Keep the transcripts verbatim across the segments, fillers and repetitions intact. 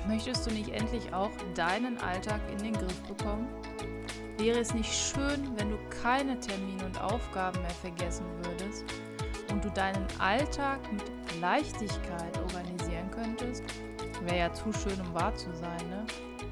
Möchtest du nicht endlich auch deinen Alltag in den Griff bekommen? Wäre es nicht schön, wenn du keine Termine und Aufgaben mehr vergessen würdest und du deinen Alltag mit Leichtigkeit organisieren könntest? Wäre ja zu schön, um wahr zu sein, ne?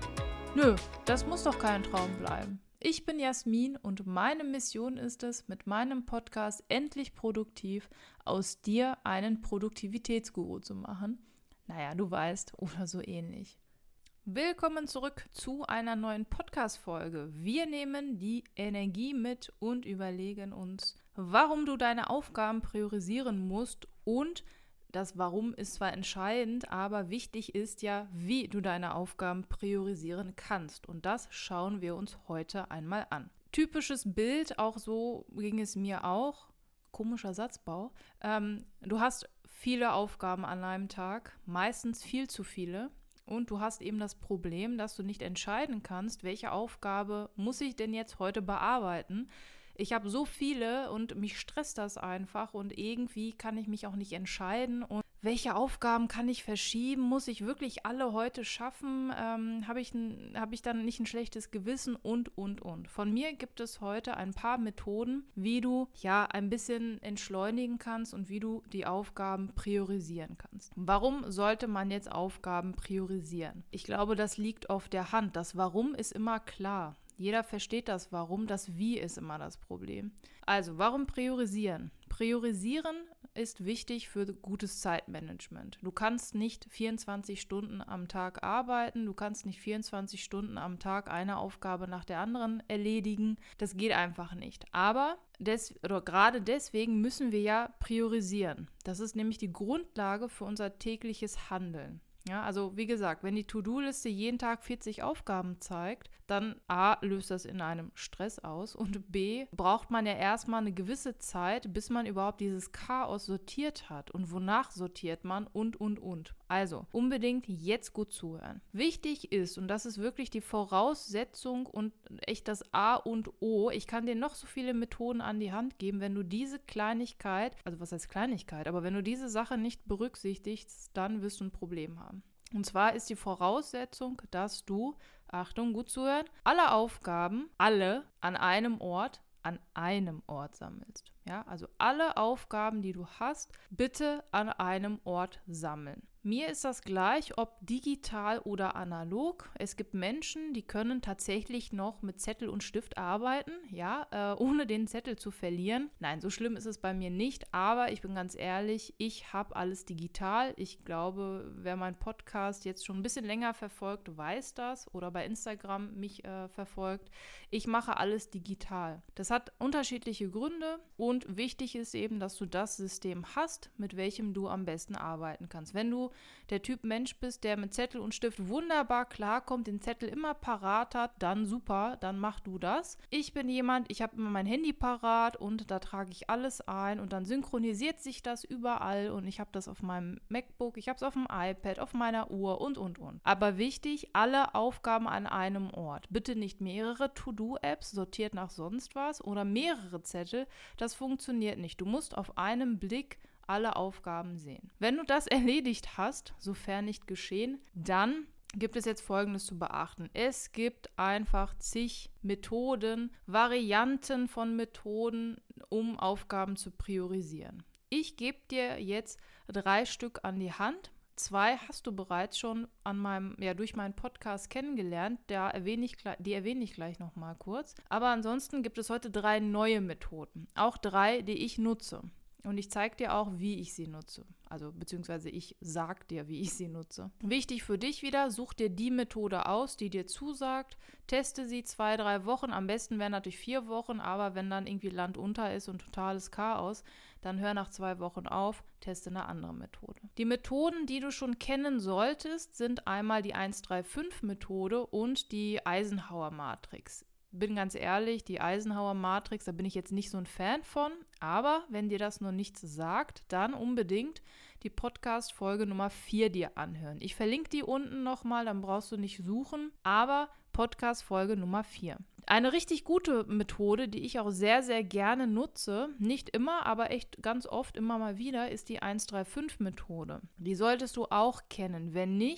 Nö, das muss doch kein Traum bleiben. Ich bin Jasmin und meine Mission ist es, mit meinem Podcast Endlich Produktiv aus dir einen Produktivitätsguru zu machen. Naja, du weißt, oder so ähnlich. Willkommen zurück zu einer neuen Podcast-Folge. Wir nehmen die Energie mit und überlegen uns, warum du deine Aufgaben priorisieren musst, und das Warum ist zwar entscheidend, aber wichtig ist ja, wie du deine Aufgaben priorisieren kannst. Und das schauen wir uns heute einmal an. Typisches Bild, auch so ging es mir auch. Komischer Satzbau. Ähm, du hast viele Aufgaben an einem Tag, meistens viel zu viele. Und du hast eben das Problem, dass du nicht entscheiden kannst, welche Aufgabe muss ich denn jetzt heute bearbeiten. Ich habe so viele und mich stresst das einfach und irgendwie kann ich mich auch nicht entscheiden. Und welche Aufgaben kann ich verschieben? Muss ich wirklich alle heute schaffen? Ähm, habe ich, hab ich dann nicht ein schlechtes Gewissen? Und, und, und. Von mir gibt es heute ein paar Methoden, wie du ja ein bisschen entschleunigen kannst und wie du die Aufgaben priorisieren kannst. Warum sollte man jetzt Aufgaben priorisieren? Ich glaube, das liegt auf der Hand. Das Warum ist immer klar. Jeder versteht das Warum, das Wie ist immer das Problem. Also, warum priorisieren? Priorisieren ist wichtig für gutes Zeitmanagement. Du kannst nicht vierundzwanzig Stunden am Tag arbeiten, du kannst nicht vierundzwanzig Stunden am Tag eine Aufgabe nach der anderen erledigen. Das geht einfach nicht. Aber des, oder gerade deswegen müssen wir ja priorisieren. Das ist nämlich die Grundlage für unser tägliches Handeln. Ja, also wie gesagt, wenn die To-Do-Liste jeden Tag vierzig Aufgaben zeigt, dann A, löst das in einem Stress aus und B, braucht man ja erstmal eine gewisse Zeit, bis man überhaupt dieses Chaos sortiert hat. Und wonach sortiert man und, und, und. Also unbedingt jetzt gut zuhören. Wichtig ist, und das ist wirklich die Voraussetzung und echt das A und O, ich kann dir noch so viele Methoden an die Hand geben, wenn du diese Kleinigkeit, also was heißt Kleinigkeit, aber wenn du diese Sache nicht berücksichtigst, dann wirst du ein Problem haben. Und zwar ist die Voraussetzung, dass du, Achtung, gut zuhören, alle Aufgaben, alle an einem Ort, an einem Ort sammelst. Ja, also alle Aufgaben, die du hast, bitte an einem Ort sammeln. Mir ist das gleich, ob digital oder analog. Es gibt Menschen, die können tatsächlich noch mit Zettel und Stift arbeiten, ja, äh, ohne den Zettel zu verlieren. Nein, so schlimm ist es bei mir nicht, aber ich bin ganz ehrlich, ich habe alles digital. Ich glaube, wer meinen Podcast jetzt schon ein bisschen länger verfolgt, weiß das, oder bei Instagram mich äh, verfolgt. Ich mache alles digital. Das hat unterschiedliche Gründe und wichtig ist eben, dass du das System hast, mit welchem du am besten arbeiten kannst. Wenn du der Typ Mensch bist, der mit Zettel und Stift wunderbar klarkommt, den Zettel immer parat hat, dann super, dann mach du das. Ich bin jemand, ich habe immer mein Handy parat und da trage ich alles ein und dann synchronisiert sich das überall und ich habe das auf meinem MacBook, ich habe es auf dem iPad, auf meiner Uhr und, und, und. Aber wichtig, alle Aufgaben an einem Ort. Bitte nicht mehrere To-Do-Apps, sortiert nach sonst was, oder mehrere Zettel, das funktioniert nicht. Du musst auf einen Blick alle Aufgaben sehen. Wenn du das erledigt hast, sofern nicht geschehen, dann gibt es jetzt Folgendes zu beachten. Es gibt einfach zig Methoden, Varianten von Methoden, um Aufgaben zu priorisieren. Ich gebe dir jetzt drei Stück an die Hand. Zwei hast du bereits schon an meinem, ja, durch meinen Podcast kennengelernt. Da erwähne ich, die erwähne ich gleich nochmal kurz. Aber ansonsten gibt es heute drei neue Methoden. Auch drei, die ich nutze. Und ich zeige dir auch, wie ich sie nutze. Also beziehungsweise ich sage dir, wie ich sie nutze. Wichtig für dich wieder, such dir die Methode aus, die dir zusagt. Teste sie zwei, drei Wochen. Am besten wären natürlich vier Wochen, aber wenn dann irgendwie Land unter ist und totales Chaos, dann hör nach zwei Wochen auf, teste eine andere Methode. Die Methoden, die du schon kennen solltest, sind einmal die eins drei fünf Methode und die Eisenhower-Matrix. Bin ganz ehrlich, die Eisenhower-Matrix, da bin ich jetzt nicht so ein Fan von, aber wenn dir das noch nichts sagt, dann unbedingt die Podcast-Folge Nummer vier dir anhören. Ich verlinke die unten nochmal, dann brauchst du nicht suchen, aber Podcast-Folge Nummer vier. Eine richtig gute Methode, die ich auch sehr, sehr gerne nutze, nicht immer, aber echt ganz oft immer mal wieder, ist die eins drei fünf Methode. Die solltest du auch kennen. Wenn nicht,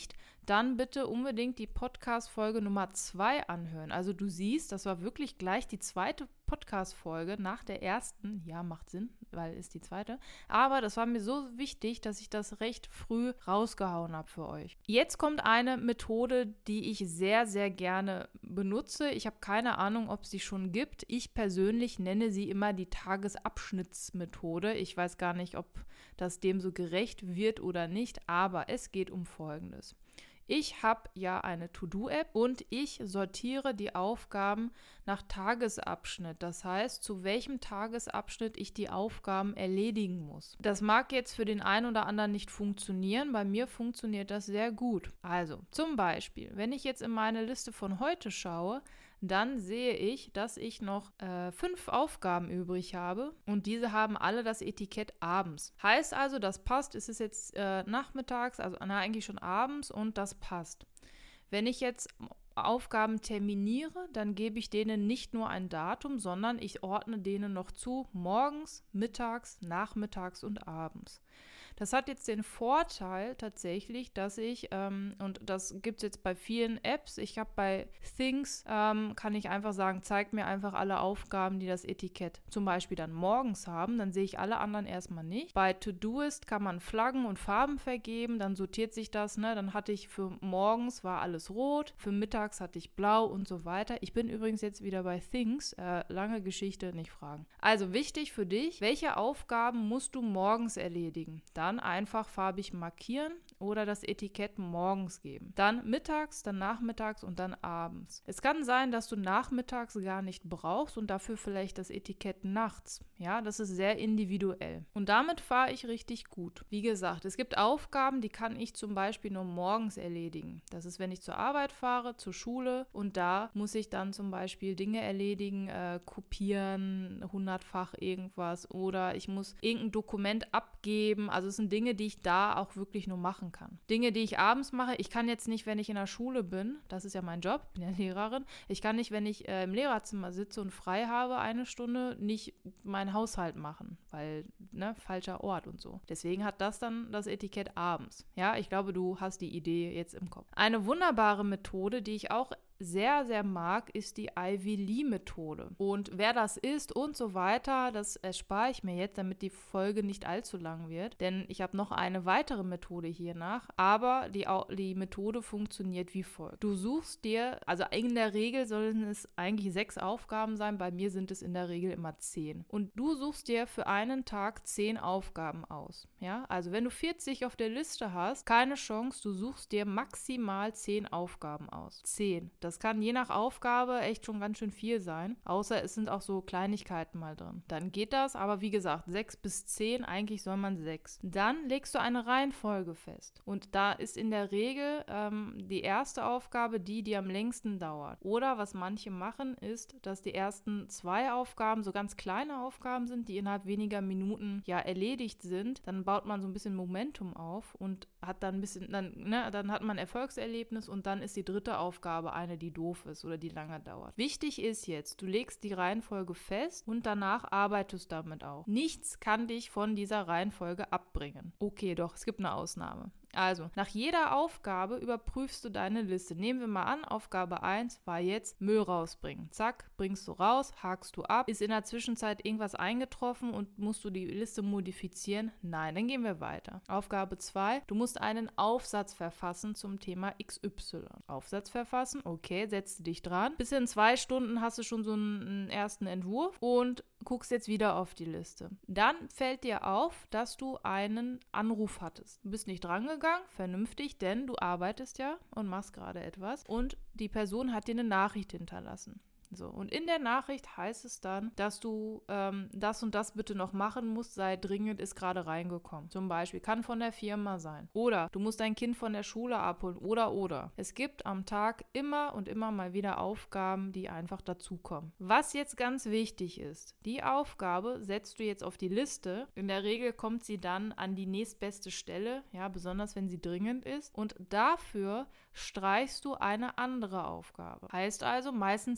dann bitte unbedingt die Podcast-Folge Nummer zwei anhören. Also du siehst, das war wirklich gleich die zweite Podcast-Folge nach der ersten. Ja, macht Sinn, weil ist die zweite. Aber das war mir so wichtig, dass ich das recht früh rausgehauen habe für euch. Jetzt kommt eine Methode, die ich sehr, sehr gerne benutze. Ich habe keine Ahnung, ob es die schon gibt. Ich persönlich nenne sie immer die Tagesabschnittsmethode. Ich weiß gar nicht, ob das dem so gerecht wird oder nicht, aber es geht um Folgendes. Ich habe ja eine To-Do-App und ich sortiere die Aufgaben nach Tagesabschnitt. Das heißt, zu welchem Tagesabschnitt ich die Aufgaben erledigen muss. Das mag jetzt für den einen oder anderen nicht funktionieren. Bei mir funktioniert das sehr gut. Also zum Beispiel, wenn ich jetzt in meine Liste von heute schaue, dann sehe ich, dass ich noch äh, fünf Aufgaben übrig habe und diese haben alle das Etikett abends. Heißt also, das passt, es ist jetzt äh, nachmittags, also na, eigentlich schon abends und das passt. Wenn ich jetzt Aufgaben terminiere, dann gebe ich denen nicht nur ein Datum, sondern ich ordne denen noch zu morgens, mittags, nachmittags und abends. Das hat jetzt den Vorteil tatsächlich, dass ich, ähm, und das gibt es jetzt bei vielen Apps, ich habe bei Things, ähm, kann ich einfach sagen, zeigt mir einfach alle Aufgaben, die das Etikett zum Beispiel dann morgens haben, dann sehe ich alle anderen erstmal nicht. Bei Todoist kann man Flaggen und Farben vergeben, dann sortiert sich das, ne? Dann hatte ich für morgens war alles rot, für mittags hatte ich blau und so weiter. Ich bin übrigens jetzt wieder bei Things, äh, lange Geschichte, nicht fragen. Also wichtig für dich, welche Aufgaben musst du morgens erledigen? Dann einfach farbig markieren oder das Etikett morgens geben. Dann mittags, dann nachmittags und dann abends. Es kann sein, dass du nachmittags gar nicht brauchst und dafür vielleicht das Etikett nachts. Ja, das ist sehr individuell. Und damit fahre ich richtig gut. Wie gesagt, es gibt Aufgaben, die kann ich zum Beispiel nur morgens erledigen. Das ist, wenn ich zur Arbeit fahre, zur Schule und da muss ich dann zum Beispiel Dinge erledigen, äh, kopieren, hundertfach irgendwas oder ich muss irgendein Dokument abgeben. Also es sind Dinge, die ich da auch wirklich nur machen kann. Dinge, die ich abends mache, ich kann jetzt nicht, wenn ich in der Schule bin, das ist ja mein Job, ich bin ja Lehrerin, ich kann nicht, wenn ich äh, im Lehrerzimmer sitze und frei habe, eine Stunde, nicht meinen Haushalt machen, weil, ne, falscher Ort und so. Deswegen hat das dann das Etikett abends. Ja, ich glaube, du hast die Idee jetzt im Kopf. Eine wunderbare Methode, die ich auch sehr, sehr mag, ist die Ivy Lee-Methode. Und wer das ist und so weiter, das erspare ich mir jetzt, damit die Folge nicht allzu lang wird. Denn ich habe noch eine weitere Methode hier nach. Aber die, die Methode funktioniert wie folgt. Du suchst dir, also in der Regel sollen es eigentlich sechs Aufgaben sein. Bei mir sind es in der Regel immer zehn. Und du suchst dir für einen Tag zehn Aufgaben aus. Ja, also wenn du vierzig auf der Liste hast, keine Chance, du suchst dir maximal zehn Aufgaben aus. zehn. Das Das kann je nach Aufgabe echt schon ganz schön viel sein, außer es sind auch so Kleinigkeiten mal drin. Dann geht das, aber wie gesagt, sechs bis zehn, eigentlich soll man sechs. Dann legst du eine Reihenfolge fest und da ist in der Regel ähm, die erste Aufgabe die, die am längsten dauert. Oder was manche machen, ist, dass die ersten zwei Aufgaben so ganz kleine Aufgaben sind, die innerhalb weniger Minuten ja erledigt sind. Dann baut man so ein bisschen Momentum auf und hat dann ein bisschen, dann, ne, dann hat man ein Erfolgserlebnis und dann ist die dritte Aufgabe eine, die doof ist oder die lange dauert. Wichtig ist jetzt, du legst die Reihenfolge fest und danach arbeitest damit auch. Nichts kann dich von dieser Reihenfolge abbringen. Okay, doch, es gibt eine Ausnahme. Also, nach jeder Aufgabe überprüfst du deine Liste. Nehmen wir mal an, Aufgabe eins war jetzt Müll rausbringen. Zack, bringst du raus, hakst du ab. Ist in der Zwischenzeit irgendwas eingetroffen und musst du die Liste modifizieren? Nein, dann gehen wir weiter. Aufgabe zwei, du musst einen Aufsatz verfassen zum Thema X Y. Aufsatz verfassen, okay, setzt du dich dran. Bis in zwei Stunden hast du schon so einen, einen ersten Entwurf und guckst jetzt wieder auf die Liste. Dann fällt dir auf, dass du einen Anruf hattest. Du bist nicht drangegangen, vernünftig, denn du arbeitest ja und machst gerade etwas und die Person hat dir eine Nachricht hinterlassen. So, und in der Nachricht heißt es dann, dass du ähm, das und das bitte noch machen musst, sei dringend, ist gerade reingekommen. Zum Beispiel, kann von der Firma sein. Oder du musst dein Kind von der Schule abholen. Oder, oder. Es gibt am Tag immer und immer mal wieder Aufgaben, die einfach dazukommen. Was jetzt ganz wichtig ist, die Aufgabe setzt du jetzt auf die Liste. In der Regel kommt sie dann an die nächstbeste Stelle, ja, besonders wenn sie dringend ist. Und dafür streichst du eine andere Aufgabe. Heißt also, meistens ist das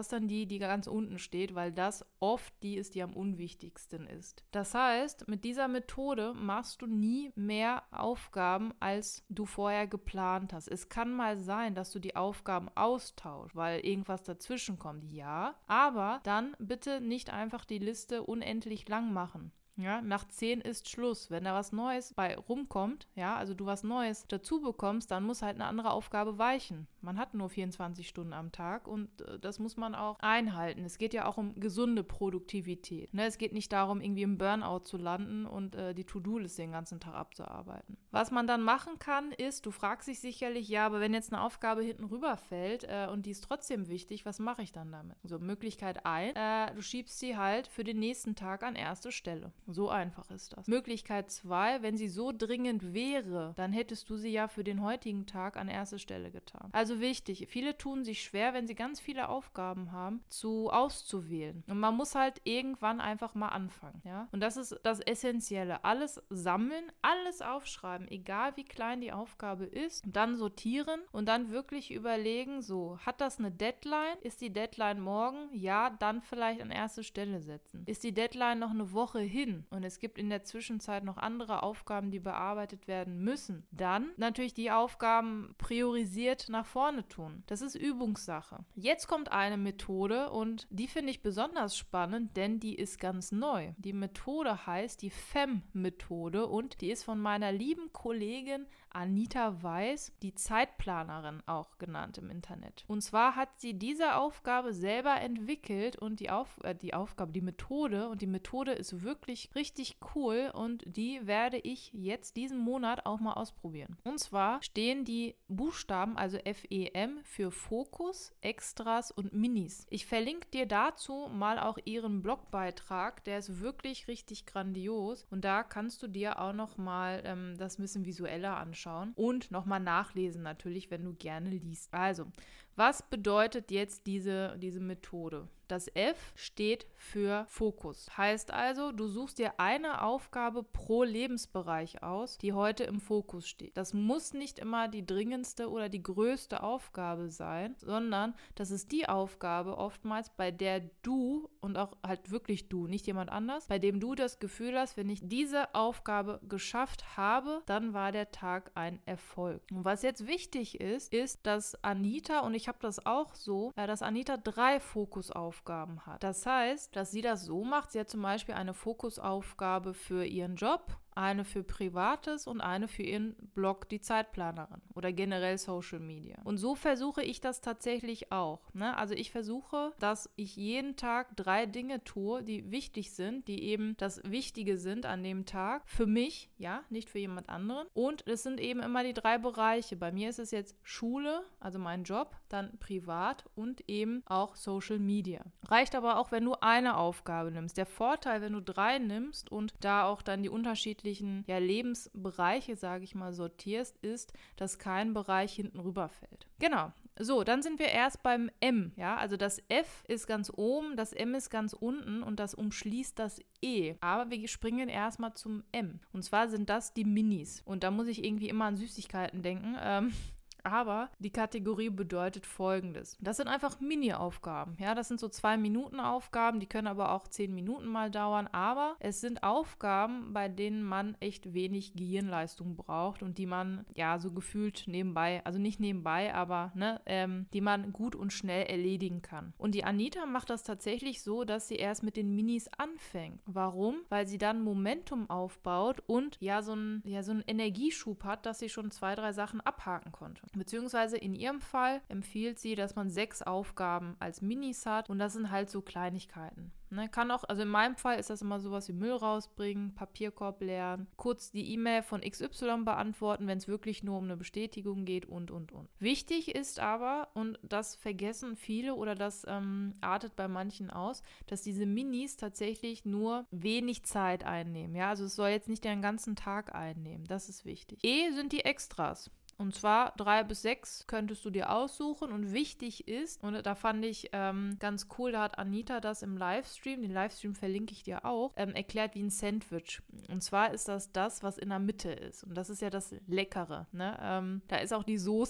ist dann die, die ganz unten steht, weil das oft die ist, die am unwichtigsten ist. Das heißt, mit dieser Methode machst du nie mehr Aufgaben, als du vorher geplant hast. Es kann mal sein, dass du die Aufgaben austauschst, weil irgendwas dazwischen kommt. Ja, aber dann bitte nicht einfach die Liste unendlich lang machen. Ja, nach zehn ist Schluss. Wenn da was Neues bei rumkommt, ja, also du was Neues dazu bekommst, dann muss halt eine andere Aufgabe weichen. Man hat nur vierundzwanzig Stunden am Tag und äh, das muss man auch einhalten. Es geht ja auch um gesunde Produktivität. Ne? Es geht nicht darum, irgendwie im Burnout zu landen und äh, die To-Do-Liste den ganzen Tag abzuarbeiten. Was man dann machen kann, ist, du fragst dich sicherlich, ja, aber wenn jetzt eine Aufgabe hinten rüberfällt äh, und die ist trotzdem wichtig, was mache ich dann damit? So, Möglichkeit eins, äh, du schiebst sie halt für den nächsten Tag an erste Stelle. So einfach ist das. Möglichkeit zwei, wenn sie so dringend wäre, dann hättest du sie ja für den heutigen Tag an erste Stelle getan. Also wichtig, viele tun sich schwer, wenn sie ganz viele Aufgaben haben, zu auszuwählen. Und man muss halt irgendwann einfach mal anfangen. Ja? Und das ist das Essentielle. Alles sammeln, alles aufschreiben, egal wie klein die Aufgabe ist, und dann sortieren und dann wirklich überlegen, so, hat das eine Deadline? Ist die Deadline morgen? Ja, dann vielleicht an erste Stelle setzen. Ist die Deadline noch eine Woche hin und es gibt in der Zwischenzeit noch andere Aufgaben, die bearbeitet werden müssen, dann natürlich die Aufgaben priorisiert nach vorne tun. Das ist Übungssache. Jetzt kommt eine Methode und die finde ich besonders spannend, denn die ist ganz neu. Die Methode heißt die F E M-Methode und die ist von meiner lieben Kollegin Anita Weiß, die Zeitplanerin auch genannt im Internet. Und zwar hat sie diese Aufgabe selber entwickelt und die, Auf, äh, die Aufgabe, die Methode und die Methode ist wirklich richtig cool und die werde ich jetzt diesen Monat auch mal ausprobieren. Und zwar stehen die Buchstaben, also F E M, für Fokus, Extras und Minis. Ich verlinke dir dazu mal auch ihren Blogbeitrag, der ist wirklich richtig grandios und da kannst du dir auch noch mal ähm, das ein bisschen visueller anschauen und nochmal nachlesen natürlich, wenn du gerne liest. Also, was bedeutet jetzt diese, diese Methode? Das F steht für Fokus. Heißt also, du suchst dir eine Aufgabe pro Lebensbereich aus, die heute im Fokus steht. Das muss nicht immer die dringendste oder die größte Aufgabe sein, sondern das ist die Aufgabe oftmals, bei der du und auch halt wirklich du, nicht jemand anders, bei dem du das Gefühl hast, wenn ich diese Aufgabe geschafft habe, dann war der Tag ein Erfolg. Und was jetzt wichtig ist, ist, dass Anita, und ich habe das auch so, dass Anita drei Fokusaufgaben hat. Das heißt, dass sie das so macht, sie hat zum Beispiel eine Fokusaufgabe für ihren Job, eine für Privates und eine für ihren Blog, die Zeitplanerin oder generell Social Media. Und so versuche ich das tatsächlich auch. Ne? Also ich versuche, dass ich jeden Tag drei Dinge tue, die wichtig sind, die eben das Wichtige sind an dem Tag. Für mich, ja, nicht für jemand anderen. Und es sind eben immer die drei Bereiche. Bei mir ist es jetzt Schule, also mein Job, dann privat und eben auch Social Media. Reicht aber auch, wenn du eine Aufgabe nimmst. Der Vorteil, wenn du drei nimmst und da auch dann die unterschiedlichen ja, Lebensbereiche, sage ich mal, sortierst, ist, dass kein Bereich hinten rüberfällt. Genau. So, dann sind wir erst beim M. Ja, also das F ist ganz oben, das M ist ganz unten und das umschließt das E. Aber wir springen erstmal zum M. Und zwar sind das die Minis. Und da muss ich irgendwie immer an Süßigkeiten denken. Ähm, Aber die Kategorie bedeutet Folgendes. Das sind einfach Mini-Aufgaben. Ja, das sind so zwei Minuten Aufgaben, die können aber auch zehn Minuten mal dauern. Aber es sind Aufgaben, bei denen man echt wenig Gehirnleistung braucht und die man ja so gefühlt nebenbei, also nicht nebenbei, aber ne, ähm, die man gut und schnell erledigen kann. Und die Anita macht das tatsächlich so, dass sie erst mit den Minis anfängt. Warum? Weil sie dann Momentum aufbaut und ja so einen ja, so einen Energieschub hat, dass sie schon zwei, drei Sachen abhaken konnte. Beziehungsweise in ihrem Fall empfiehlt sie, dass man sechs Aufgaben als Minis hat und das sind halt so Kleinigkeiten. Ne, kann auch, also in meinem Fall ist das immer sowas wie Müll rausbringen, Papierkorb leeren, kurz die E-Mail von X Y beantworten, wenn es wirklich nur um eine Bestätigung geht und, und, und. Wichtig ist aber, und das vergessen viele oder das ähm, artet bei manchen aus, dass diese Minis tatsächlich nur wenig Zeit einnehmen. Ja, also es soll jetzt nicht den ganzen Tag einnehmen, das ist wichtig. E sind die Extras. Und zwar drei bis sechs könntest du dir aussuchen und wichtig ist, und da fand ich ähm, ganz cool, da hat Anita das im Livestream, den Livestream verlinke ich dir auch, ähm, erklärt wie ein Sandwich. Und zwar ist das das, was in der Mitte ist. Und das ist ja das Leckere. Ne? Ähm, da ist auch die Soße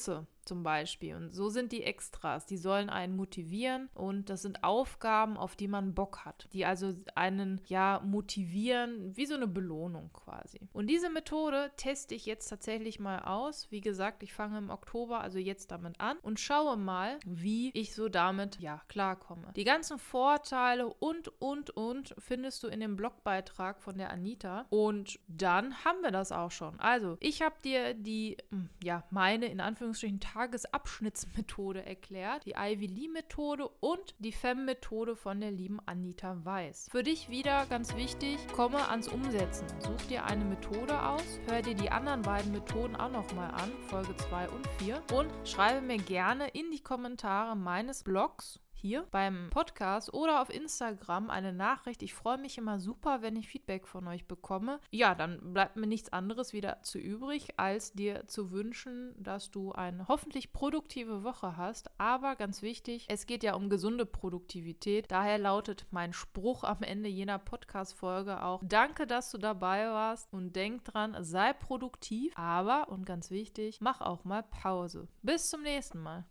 zum Beispiel. Und so sind die Extras. Die sollen einen motivieren und das sind Aufgaben, auf die man Bock hat. Die also einen, ja, motivieren, wie so eine Belohnung quasi. Und diese Methode teste ich jetzt tatsächlich mal aus. Wie gesagt, ich fange im Oktober, also jetzt damit an und schaue mal, wie ich so damit, ja, klarkomme. Die ganzen Vorteile und, und, und findest du in dem Blogbeitrag von der Anita. Und dann haben wir das auch schon. Also, ich habe dir die, ja, meine in Anführungsstrichen Tagesabschnittsmethode erklärt, die Ivy Lee Methode und die Fem-Methode von der lieben Anita Weiß. Für dich wieder ganz wichtig, komme ans Umsetzen. Such dir eine Methode aus, hör dir die anderen beiden Methoden auch nochmal an, Folge zwei und vier, und schreibe mir gerne in die Kommentare meines Blogs hier beim Podcast oder auf Instagram eine Nachricht. Ich freue mich immer super, wenn ich Feedback von euch bekomme. Ja, dann bleibt mir nichts anderes wieder zu übrig, als dir zu wünschen, dass du eine hoffentlich produktive Woche hast. Aber ganz wichtig, es geht ja um gesunde Produktivität. Daher lautet mein Spruch am Ende jener Podcast-Folge auch: Danke, dass du dabei warst und denk dran, sei produktiv, aber, und ganz wichtig, mach auch mal Pause. Bis zum nächsten Mal.